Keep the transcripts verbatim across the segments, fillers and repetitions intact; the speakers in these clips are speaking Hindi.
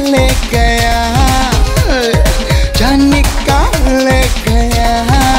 ले गया, जाने कहाँ ले गया।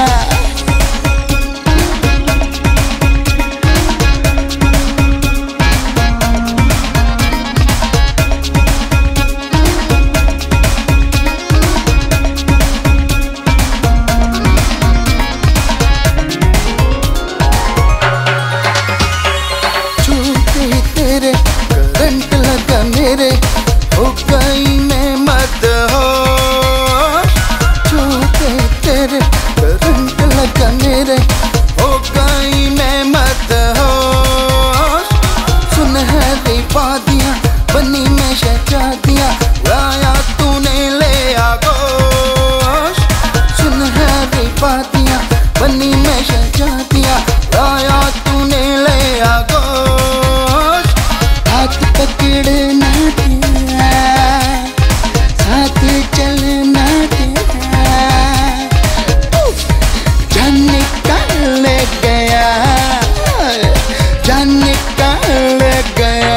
तेरे करंट लगा मेरे, हो गई मैं मदहोश। छूते तेरे करंट लगा मेरे, हो गई मैं मदहोश। सुनहरी वादियाँ बनी मैं शहजादियाँ, लाया तूने ले आगोश। सुनहरी वादियाँ बनी मैं शहजादियाँ, लाया तूने ले आगोश। हाथ पकड़ना तेरा, साथ चलना तेरा, जाने कहाँ ले गया, जाने कहाँ ले गया।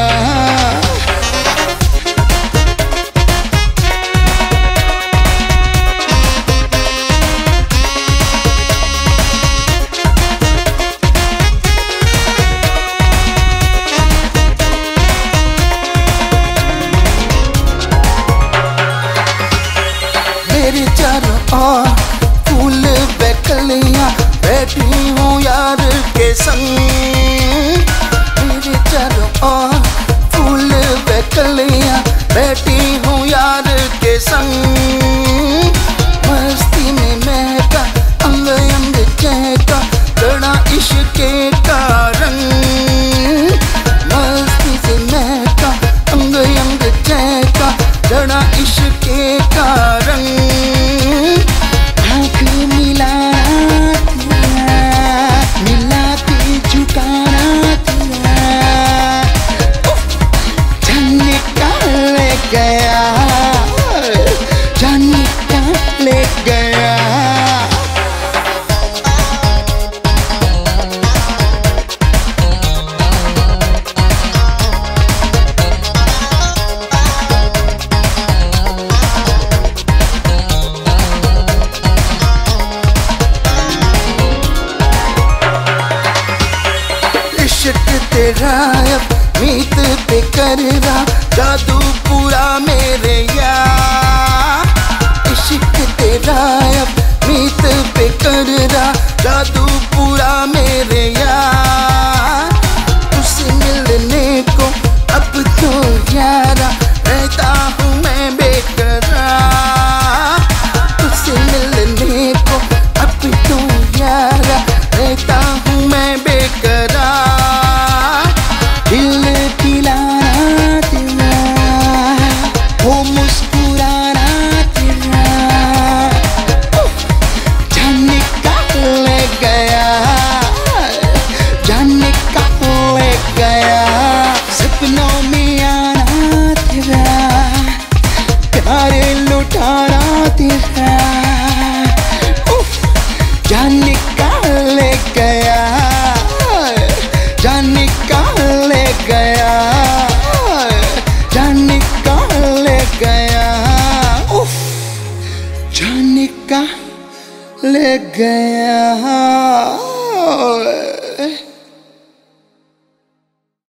मेरे चारों ओर फूल बेकलियां, बैठी हूँ यार के संग। मेरे चारों ओर फूल बेकलियां, बैठी हूँ यार के संग। मस्ती में महका अंग अंग चहका, चढ़ा इश्क का रंग। मस्ती से महका अंग अंग चहका, चढ़ा इश्क का रंग। आँख मिलाना तेरा, मिला के झुकाना तेरा, जाने कहाँ ले गया, जाने कहाँ ले गया। इश्क तेरा अब मीत पे कर रहा, जादू पूरा मेरे यार। इश्क तेरा अब मीत पे कर रहा, जादू पूरा मेरे यार। तुझसे मिलने को अब तो यारा, रहता हूँ मैं बेकरार। तुझसे मिलने को अब तो यारा, रहता हूँ मैं बेकरार। दिल खिलाना तेरा, वो मुस्कुराना तेरा, जाने कहाँ ले गया, जाने कहाँ ले गया। सपनों में आना तेरा, प्यार लुटाना तेरा, जाने कहाँ ले गया, जाने कहाँ ले गया, जाने कहाँ ले गया, उफ, जाने कहाँ ले गया।